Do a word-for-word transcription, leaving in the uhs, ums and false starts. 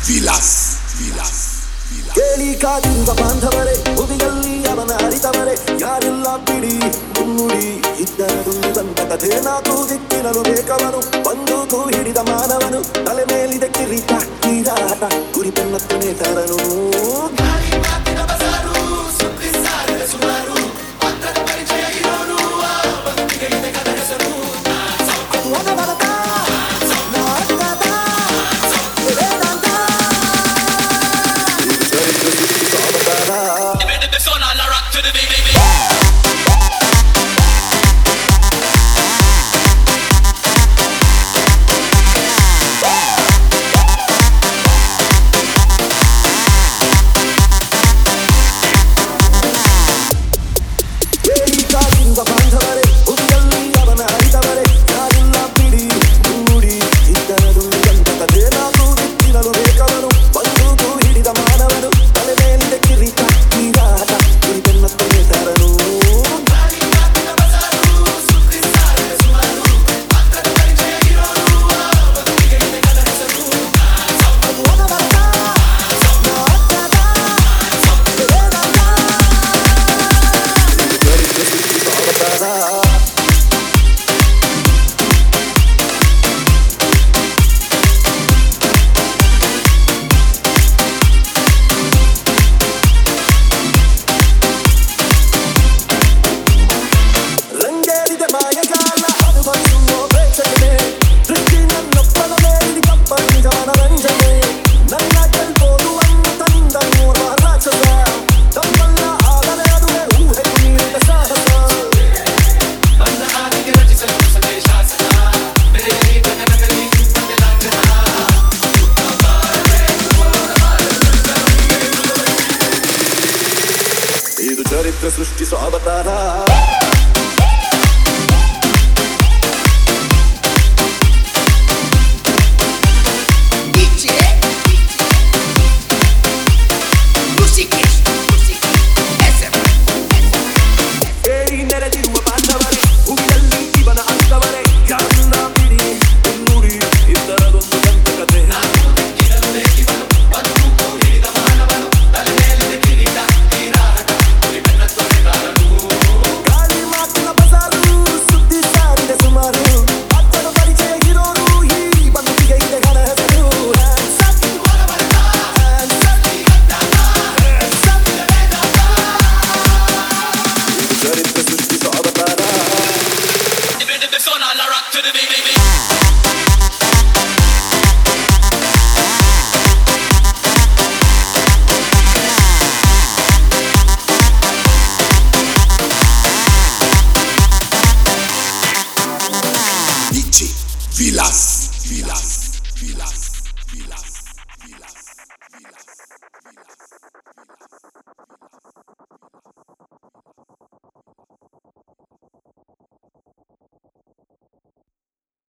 ವಿಲಾಸ್ ವಿಲಾಸ್ ಕೇಳಿ ಕಾದಿರುವ ಬಾಂಧವರೇ, ಹುದಿಯಲ್ಲಿ ಅವನ ಅರಿತವರೇ, ಯಾರಿಲ್ಲ ಬಿಡಿ ಮುನ್ನುಡಿ ಇದ್ದರದೊಂದು ದಂತ ಕಥೆ. ನಾಲ್ಕು ದಿಕ್ಕಿನಲು ಬೇಕವನು, ಬಂದೂಕು ಹಿಡಿದ ಮಾನವನು, ತಲೆ ಮೇಲಿದೆ ಕಿರೀಟ ಕಿರಾಟ, ಗುರಿ ಬೆನ್ನತ್ತು ನೇತಾರನು. ಬಾಂಧವರೇ, ಹುದಿಯಲ್ಲಿ ಅವನ ಅರಿತವರೇ, ಯಾರಿಲ್ಲ ಬಿಡಿ ಮುನ್ನುಡಿ ಇದ್ದರದೊಂದು ದಂತ ಕಥೆ. ನಾಲ್ಕು ದಿಕ್ಕಿನಲು ಬೇಕವನು, ಬಂದೂಕು ಹಿಡಿದ ಮಾನವನು, ತಲೆ ಮೇಲಿದೆ ಕಿರೀಟ ಕಿರಾಟ, ಗುರಿ ಬೆನ್ನತ್ತು ನೇತಾರನು. ಇದು ಚರಿತ್ರೆ ಸೃಷ್ಟಿಸೋ ಅವತಾರ. Vilas, Vilas.